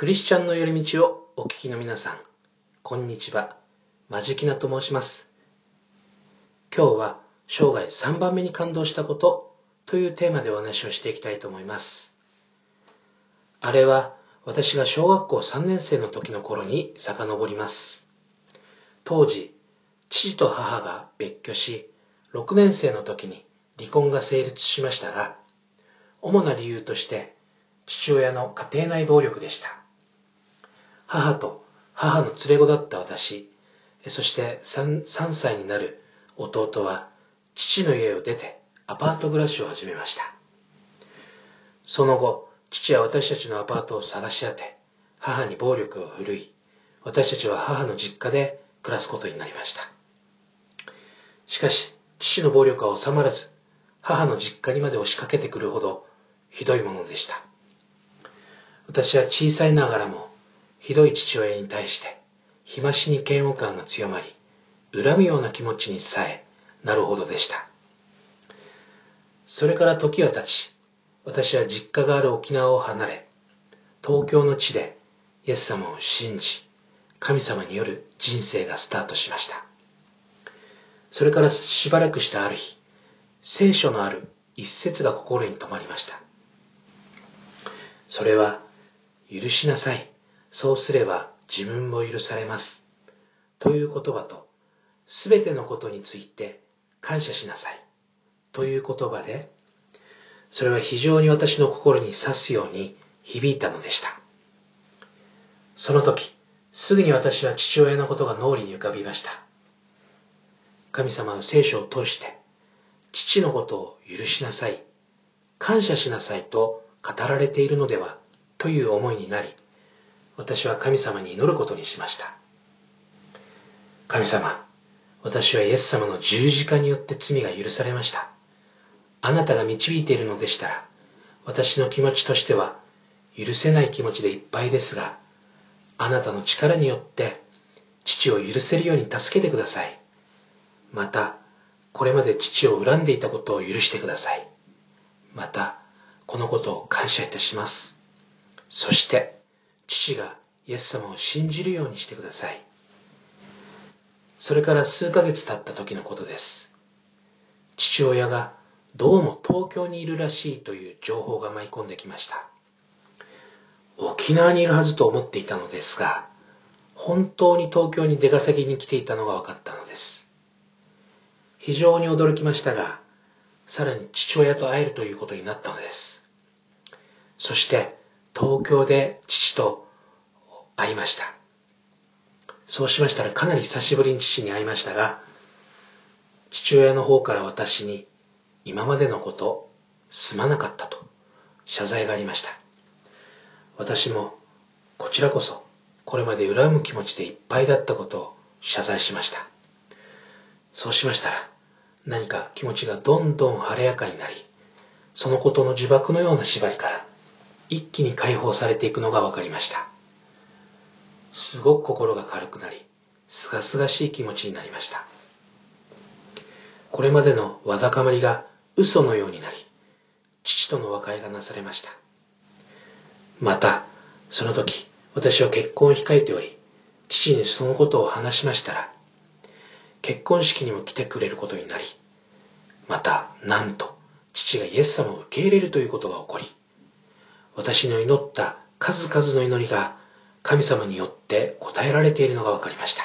クリスチャンの寄り道をお聞きの皆さん、こんにちは。マジキナと申します。今日は生涯3番目に感動したことというテーマでお話をしていきたいと思います。あれは私が小学校3年生の時の頃に遡ります。当時、父と母が別居し、6年生の時に離婚が成立しましたが、主な理由として父親の家庭内暴力でした。母と母の連れ子だった私、そして3歳になる弟は父の家を出てアパート暮らしを始めました。その後、父は私たちのアパートを探し当て、母に暴力を振るい、私たちは母の実家で暮らすことになりました。しかし、父の暴力は収まらず、母の実家にまで押しかけてくるほどひどいものでした。私は小さいながらも、ひどい父親に対して、日増しに嫌悪感が強まり、恨むような気持ちにさえなるほどでした。それから時は経ち、私は実家がある沖縄を離れ、東京の地でイエス様を信じ、神様による人生がスタートしました。それからしばらくしたある日、聖書のある一節が心に留まりました。それは、許しなさい。そうすれば自分も許されます。という言葉と、すべてのことについて感謝しなさい。という言葉で、それは非常に私の心に刺すように響いたのでした。その時、すぐに私は父親のことが脳裏に浮かびました。神様は聖書を通して、父のことを許しなさい、感謝しなさいと語られているのでは、という思いになり、私は神様に祈ることにしました。神様、私はイエス様の十字架によって罪が許されました。あなたが導いているのでしたら、私の気持ちとしては許せない気持ちでいっぱいですが、あなたの力によって父を許せるように助けてください。また、これまで父を恨んでいたことを許してください。また、このことを感謝いたします。そして、父がイエス様を信じるようにしてください。それから数ヶ月経った時のことです。父親がどうも東京にいるらしいという情報が舞い込んできました。沖縄にいるはずと思っていたのですが、本当に東京に出稼ぎに来ていたのが分かったのです。非常に驚きましたが、さらに父親と会えるということになったのです。そして東京で父と会いました。そうしましたらかなり久しぶりに父に会いましたが、父親の方から私に今までのことすまなかったと謝罪がありました。私もこちらこそこれまで恨む気持ちでいっぱいだったことを謝罪しました。そうしましたら何か気持ちがどんどん晴れやかになり、そのことの呪縛のような縛りから一気に解放されていくのが分かりました。すごく心が軽くなり、すがすがしい気持ちになりました。これまでのわだかまりが嘘のようになり、父との和解がなされました。また、その時、私は結婚を控えており、父にそのことを話しましたら、結婚式にも来てくれることになり、また、なんと、父がイエス様を受け入れるということが起こり、私の祈った数々の祈りが神様によって答えられているのが分かりました。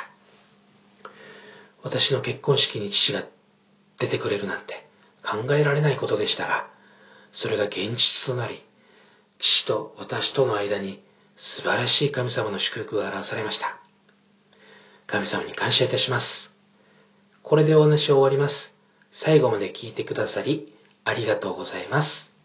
私の結婚式に父が出てくれるなんて考えられないことでしたが、それが現実となり、父と私との間に素晴らしい神様の祝福が表されました。神様に感謝いたします。これでお話を終わります。最後まで聞いてくださりありがとうございます。